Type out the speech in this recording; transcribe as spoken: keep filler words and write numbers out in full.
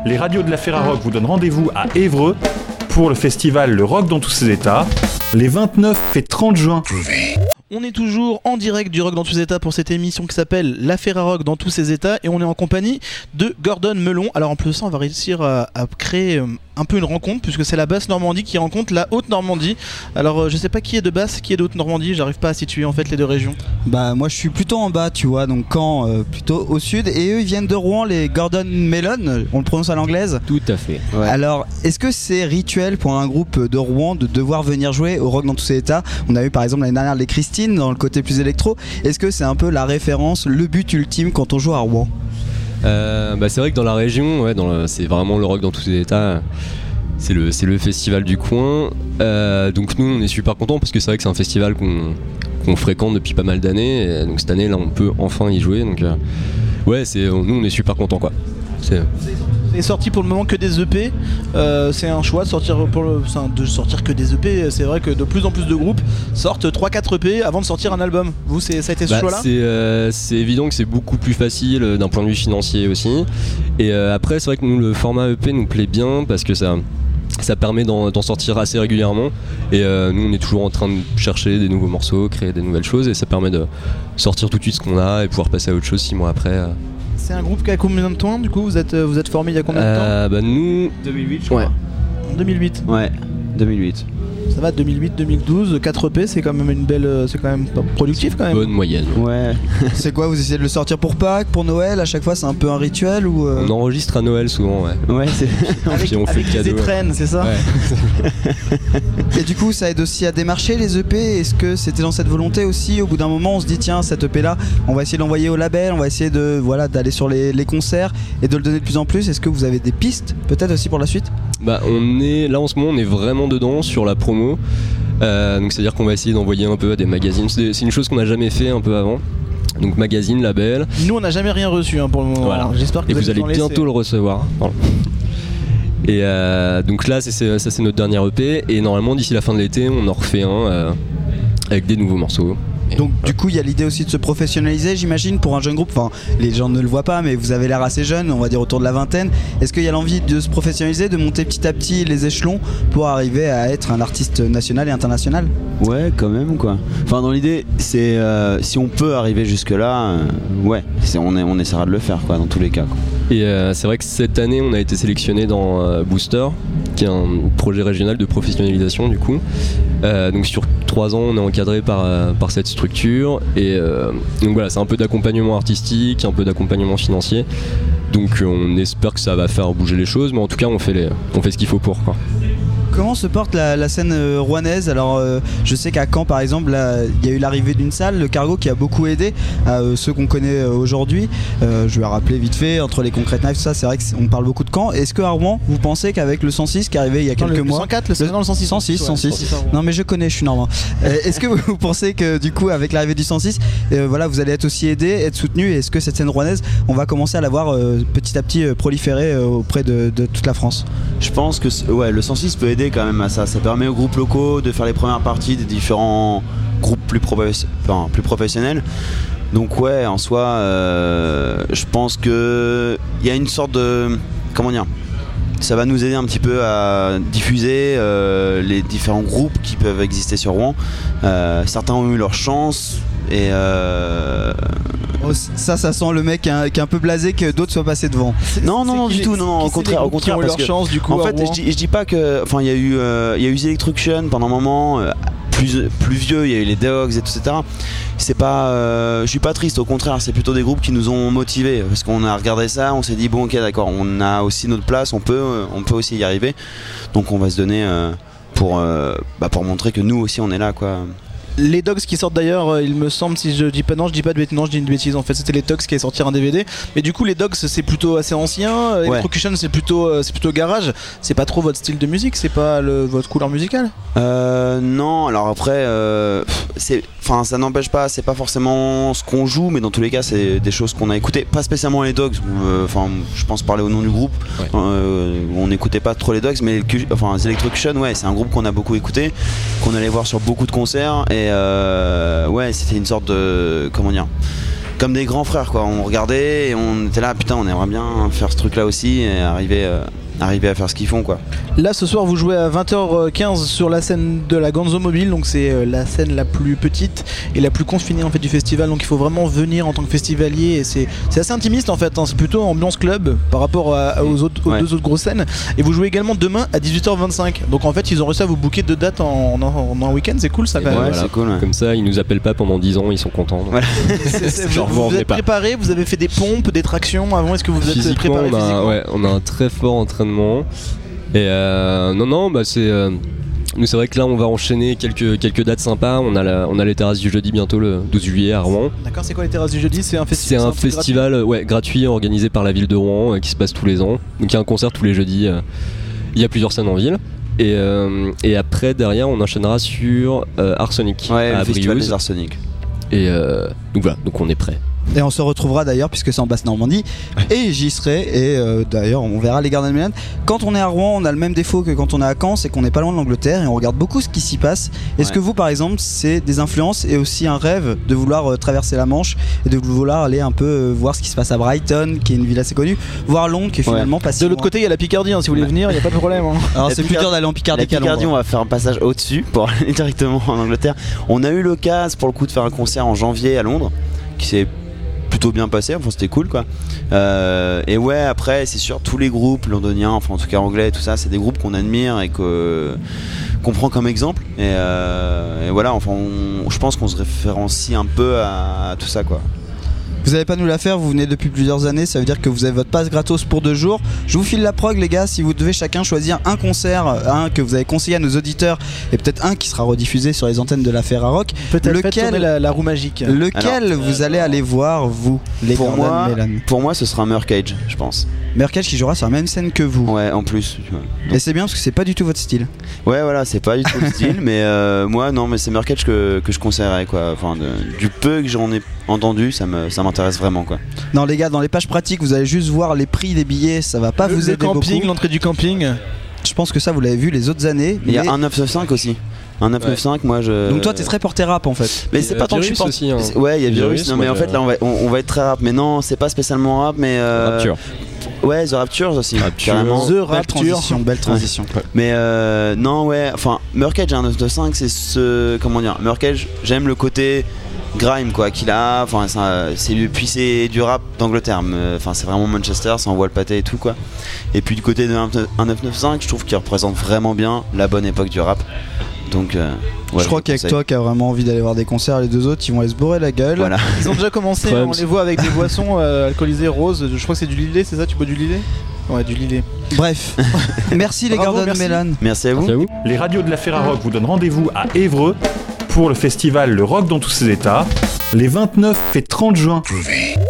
les radios de la Ferrarock vous donnent rendez-vous à Évreux pour le festival Le Rock dans tous ses états, les vingt-neuf et trente juin. On est toujours en direct du Rock dans tous ses états pour cette émission qui s'appelle La Ferrarock dans tous ses états et on est en compagnie de Gordon Melon. Alors en plus de ça, on va réussir à, à créer un peu une rencontre puisque c'est la basse Normandie qui rencontre la Haute Normandie. Alors je sais pas qui est de basse, qui est de Haute Normandie, j'arrive pas à situer en fait les deux régions. Bah moi je suis plutôt en bas, tu vois, donc Caen euh, plutôt au sud et eux ils viennent de Rouen, les Gordon Melon, on le prononce à l'anglaise. Tout à fait. Ouais. Alors est-ce que c'est rituel pour un groupe de Rouen de devoir venir jouer au Rock dans tous ses états? On a eu par exemple l'année dernière les Christine dans le côté plus électro. Est-ce que c'est un peu la référence, le but ultime quand on joue à Rouen? euh, bah C'est vrai que dans la région, ouais, dans le, c'est vraiment le rock dans tous ses états. C'est le, c'est le festival du coin. Euh, donc nous on est super contents parce que c'est vrai que c'est un festival qu'on, qu'on fréquente depuis pas mal d'années. Et donc cette année là on peut enfin y jouer. Donc euh, ouais, c'est, nous on est super contents quoi. C'est... C'est sorti pour le moment que des E P, euh, c'est un choix de sortir, pour le, de sortir que des E P. C'est vrai que de plus en plus de groupes sortent trois quatre E P avant de sortir un album. Vous, c'est, ça a été ce bah, choix là c'est, euh, c'est évident que c'est beaucoup plus facile euh, d'un point de vue financier aussi. Et euh, après c'est vrai que nous le format E P nous plaît bien parce que ça... ça permet d'en, d'en sortir assez régulièrement et euh, nous on est toujours en train de chercher des nouveaux morceaux, créer des nouvelles choses et ça permet de sortir tout de suite ce qu'on a et pouvoir passer à autre chose six mois après. euh. C'est un groupe qui a combien de temps du coup? Vous êtes, vous êtes formé il y a combien de temps? euh, bah nous deux mille huit je ouais. crois. En deux mille huit. Ouais, deux mille huit. Ça va, deux mille huit deux mille douze, quatre E P, c'est quand même une belle, c'est quand même productif quand même. Bonne moyenne. Ouais. C'est quoi, vous essayez de le sortir pour Pâques, pour Noël? À chaque fois c'est un peu un rituel ou euh... On enregistre à Noël souvent, ouais. Ouais, c'est. Avec, Puis on fait avec le les cadeau. étrennes, c'est ça? Ouais. Et du coup ça aide aussi à démarcher les E P. Est-ce que c'était dans cette volonté aussi? Au bout d'un moment on se dit tiens, cette E P là on va essayer de l'envoyer au label, on va essayer de, voilà, d'aller sur les, les concerts et de le donner de plus en plus. Est-ce que vous avez des pistes peut-être aussi pour la suite? Bah on est là en ce moment on est vraiment dedans sur la promo. Euh, donc c'est à dire qu'on va essayer d'envoyer un peu à des magazines. C'est, c'est une chose qu'on n'a jamais fait un peu avant. Donc magazine, label. Nous on n'a jamais rien reçu hein, pour le moment. Voilà. J'espère que et vous, vous allez bientôt laisser. Le recevoir. Pardon. Et euh, donc là c'est, c'est, ça c'est notre dernier E P et normalement d'ici la fin de l'été on en refait un euh, avec des nouveaux morceaux. Et donc voilà. Du coup il y a l'idée aussi de se professionnaliser j'imagine pour un jeune groupe, enfin les gens ne le voient pas mais vous avez l'air assez jeune, on va dire autour de la vingtaine. Est-ce qu'il y a l'envie de se professionnaliser, de monter petit à petit les échelons pour arriver à être un artiste national et international? Ouais, quand même quoi. Enfin dans l'idée c'est euh, si on peut arriver jusque là, euh, ouais, c'est, on, est, on essaiera de le faire quoi dans tous les cas quoi. Et euh, c'est vrai que cette année on a été sélectionné dans euh, Booster qui est un projet régional de professionnalisation du coup. Euh, donc sur trois ans on est encadré par, euh, par cette structure et euh, donc voilà c'est un peu d'accompagnement artistique, un peu d'accompagnement financier. Donc euh, on espère que ça va faire bouger les choses mais en tout cas on fait, les, on fait ce qu'il faut pour quoi. Comment se porte la, la scène euh, rouennaise? Alors euh, je sais qu'à Caen par exemple il y a eu l'arrivée d'une salle, le Cargo, qui a beaucoup aidé à euh, ceux qu'on connaît euh, aujourd'hui. euh, Je vais rappeler vite fait entre les Concrete Knives, tout ça c'est vrai qu'on parle beaucoup de Caen. Est-ce qu'à Rouen vous pensez qu'avec le cent six qui est arrivé il y a non, quelques le mois cent quatre, le, le, non, le cent six, cent six, cent six, ouais, cent six non mais je connais, je suis normand. euh, Est-ce que vous pensez que du coup avec l'arrivée du cent six euh, voilà, vous allez être aussi aidé, être soutenu? Est-ce que cette scène rouennaise on va commencer à la voir euh, petit à petit euh, proliférer euh, auprès de, de toute la France? Je pense que ouais, le cent six peut aider quand même à ça. Ça permet aux groupes locaux de faire les premières parties des différents groupes plus, professe- enfin, plus professionnels. Donc ouais, en soi, euh, je pense que il y a une sorte de... Comment dire ? Ça va nous aider un petit peu à diffuser euh, les différents groupes qui peuvent exister sur Rouen. Euh, certains ont eu leur chance et... Euh, Oh, ça, ça sent le mec qui est un, qui est un peu blasé que d'autres soient passés devant. Non, non, non, du tout, non, au contraire, au contraire, parce que chance, du coup, en fait, je dis, je dis pas que, enfin, il y a eu, euh, il y a eu The Electrocution pendant un moment, euh, plus, plus vieux, il y a eu les Dogs, et cetera. C'est pas, euh, je suis pas triste, au contraire, c'est plutôt des groupes qui nous ont motivés, parce qu'on a regardé ça, on s'est dit bon, ok, d'accord, on a aussi notre place, on peut, on peut aussi y arriver, donc on va se donner euh, pour, euh, bah, pour montrer que nous aussi on est là, quoi. Les Dogs qui sortent d'ailleurs, euh, il me semble, si je dis pas non, je dis pas de bêtises, non, je dis une bêtise. En fait, c'était les Dogs qui allaient sortir un D V D. Mais du coup, les Dogs c'est plutôt assez ancien. Euh, Ouais. Electrocution c'est plutôt, euh, c'est plutôt garage. C'est pas trop votre style de musique, c'est pas le, votre couleur musicale. Euh, non, alors après, euh, c'est, enfin, ça n'empêche pas, c'est pas forcément ce qu'on joue, mais dans tous les cas, c'est des choses qu'on a écoutées, pas spécialement les Dogs. Enfin, euh, je pense parler au nom du groupe. Ouais. Euh, on n'écoutait pas trop les Dogs, mais enfin, The Electrocution, ouais, c'est un groupe qu'on a beaucoup écouté, qu'on allait voir sur beaucoup de concerts, et euh, ouais, c'était une sorte de, comment dire, comme des grands frères quoi. On regardait et on était là, putain, on aimerait bien faire ce truc là aussi et arriver, euh, arriver à faire ce qu'ils font quoi. Là ce soir vous jouez à vingt heures quinze sur la scène de la Gonzo Mobile, donc c'est euh, la scène la plus petite et la plus confinée en fait du festival, donc il faut vraiment venir en tant que festivalier et c'est, c'est assez intimiste en fait, hein. C'est plutôt ambiance club par rapport à, aux, autres, aux ouais. deux autres grosses scènes. Et vous jouez également demain à dix-huit heures vingt-cinq, donc en fait ils ont réussi à vous booker deux dates en, en, en un week-end, c'est cool ça Et quand ben même. Ouais, voilà. c'est cool. Ouais. Comme ça, ils nous appellent pas pendant dix ans, ils sont contents. donc. Voilà. C'est- c'est- Genre, vous, vous en vous venez êtes pas. préparé, vous avez fait des pompes, des tractions avant, est-ce que vous vous êtes Physiquement, préparé on a, physiquement ouais, on a un très fort entraînement. Et euh, non, non, bah c'est. euh, nous, c'est vrai que là, on va enchaîner quelques, quelques dates sympas. On a, la, on a les terrasses du jeudi bientôt, le douze juillet à Rouen. D'accord, c'est quoi les terrasses du jeudi? C'est un C'est festival un truc festival euh, ouais, gratuit organisé par la ville de Rouen euh, qui se passe tous les ans. Donc il y a un concert tous les jeudis. euh, Il y a plusieurs scènes en ville. Et, euh, et après, derrière, on enchaînera sur euh, Arsenic Ouais, à le festival Briouze. des Arsenics. Et euh, donc voilà, donc on est prêt. Et on se retrouvera d'ailleurs, puisque c'est en Basse-Normandie, et j'y serai. Et euh, d'ailleurs, on verra les Garden Mélan. Quand on est à Rouen, on a le même défaut que quand on est à Caen, c'est qu'on n'est pas loin de l'Angleterre et on regarde beaucoup ce qui s'y passe. Est-ce Ouais. que vous, par exemple, c'est des influences et aussi un rêve de vouloir euh, traverser la Manche et de vouloir aller un peu euh, voir ce qui se passe à Brighton, qui est une ville assez connue, voir Londres, qui est Ouais. finalement pas si De l'autre loin. côté il y a la Picardie, hein, si vous voulez Ouais. venir, il n'y a pas de problème. hein. Alors La c'est plus Picard- dur d'aller en La Picardie qu'à Picardie, Londres. on va faire un passage au-dessus pour aller directement en Angleterre. On a eu l'occasion pour le coup de faire un concert en janvier à Londres qui s'est plutôt bien passé, enfin c'était cool quoi. Euh, et ouais, après c'est sûr, tous les groupes londoniens, enfin en tout cas anglais, tout ça, c'est des groupes qu'on admire et que, qu'on prend comme exemple. Et, euh, et voilà, enfin on- je pense qu'on se référencie un peu à, à tout ça quoi. Vous n'allez pas nous la faire, vous venez depuis plusieurs années, ça veut dire que vous avez votre passe gratos pour deux jours. Je vous file la prog les gars, si vous devez chacun choisir un concert, un que vous avez conseillé à nos auditeurs et peut-être un qui sera rediffusé sur les antennes de la Ferrarock, Peut-être Lequel- faites tourner la, la roue magique. lequel Alors, vous allez aller voir vous, les Pour Gordon moi, Mélan? pour moi ce sera Murkage, je pense. Merkel qui jouera sur la même scène que vous. Ouais, en plus. tu vois. Et c'est bien parce que c'est pas du tout votre style. Ouais, voilà, c'est pas du tout le style, mais euh, moi, non, mais c'est Murkage que, que je conseillerais, quoi. Enfin, de- du peu que j'en ai entendu, ça, me, ça m'intéresse vraiment, quoi. Non les gars, dans les pages pratiques, vous allez juste voir les prix des billets, ça va pas le, vous le aider camping, beaucoup. l'entrée du camping. Je pense que ça vous l'avez vu les autres années. Il y a mais- un neuf neuf cinq aussi. Un neuf neuf cinq, moi je. Donc toi t'es très porté rap en fait. Mais c'est Euh, pas tant que je suis Virus porté- aussi, hein. c'est- Ouais, il y a Virus, Virus, non, mais moi, en fait je- là on va, on, on va être très rap. Mais non, c'est pas spécialement rap, mais. euh, Rapture. Ouais, The Raptures aussi. Rapture. Carrément. The Belle Rapture. transition, belle transition. Mais euh, non, ouais, enfin, Murkage un neuf neuf cinq, c'est ce. Comment dire, Murkage, j'aime le côté grime quoi qu'il a, enfin ça, c'est puis c'est du rap d'Angleterre, mais, enfin c'est vraiment Manchester, ça envoie le pâté et tout quoi. Et puis du côté de un neuf neuf cinq, je trouve qu'il représente vraiment bien la bonne époque du rap. Donc euh, ouais, je crois le qu'avec conseille. toi qui a vraiment envie d'aller voir des concerts, les deux autres ils vont aller se bourrer la gueule. Voilà. Ils ont déjà commencé, Problème, on les voit avec des boissons euh, alcoolisées roses. Je crois que c'est du lillet, c'est ça? Tu bois du lillet? Ouais, du lillet. Bref, merci les Bravo, Gordon merci. Mélan. Merci à vous. Merci à vous. Les radios de la Ferrarock vous donnent rendez-vous à Évreux pour le festival Le Rock dans tous ses états, les vingt-neuf et trente juin.